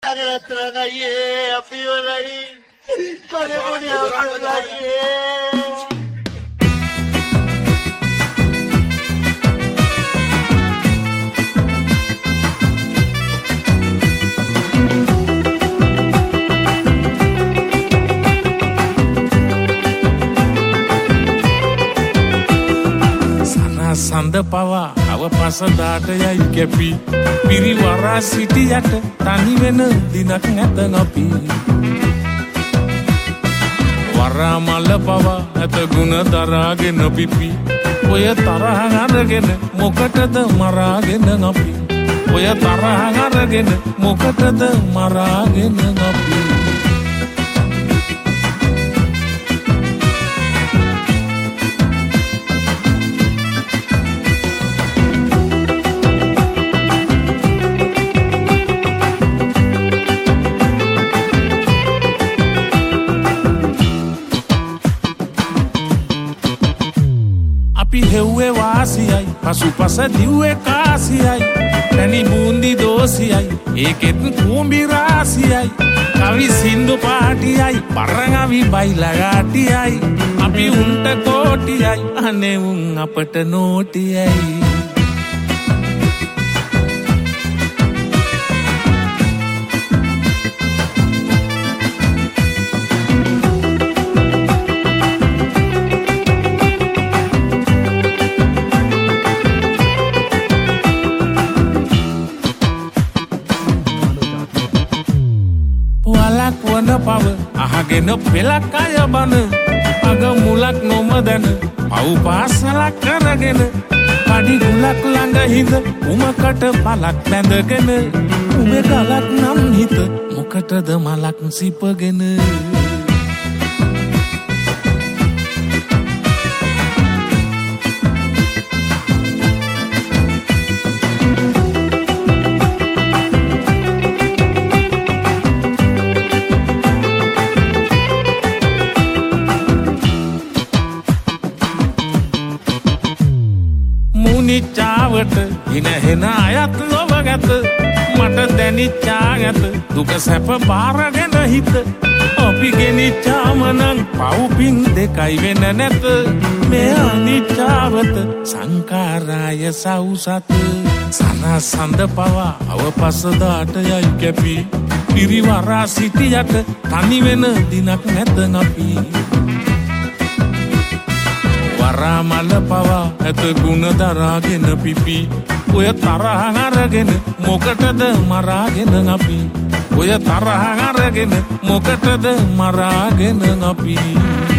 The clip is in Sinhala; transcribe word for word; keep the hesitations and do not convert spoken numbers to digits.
අරතරගයේ අපි වලයි කලබුණි අපලයි සඳ පවා අව පසදාට යයි කැපි පිරිවරා සිටියට තනි වෙන දිනක් නැත අපි වරා මල පවා ඇත ගුණ දරාගෙන පිපි ඔය තරහ අරගෙන මොකටද මරාගෙන අපි ඔය තරහ අරගෙන මොකටද මරාගෙන අපි හෙව්වේ වාසියයි පසු පස දිව්වේ කාසියයි පැණි බූන්දි දෝසියයි ඒකෙත් කුඹි රාසියයි කවි සින්දු පාටියයි පරංගවි බයිලගාටියයි අපි උන්ට කෝටියයි අනේ උන් අපට නෝටියයි වන පව අහගෙන පෙලක් අය බන අග මුලක් නොමදැන පව් පාසලක් කරගෙන පඩි ගුලක් ළඟ හිඳ උමකට පලක් බැඳගෙන උඹේ ගලක් නම් හිත මොකටද මලක් සිපගෙන නිච්චාවට ඉනහෙන අයත් ලොවගත මට දැනිච්චා ඇත දුක සැප බාරගෙන හිත අපි ගෙනිච්චාමනං පව්පින් දෙකයි වෙන නැත මේ අනිච්චාවත සංකාරාය සවුසත සනා සඳ පවා අව පසදාට යයි කැපි පිරිවරා සිටියට තනි වෙන දිනක් නැත අපි වරා මල පවා ඇත ගුණ දරාගෙන පිපි ඔය තරහ අරගෙන මොකටද මරාගෙන අපි ඔය තරහ අරගෙන මොකටද මරාගෙන අපි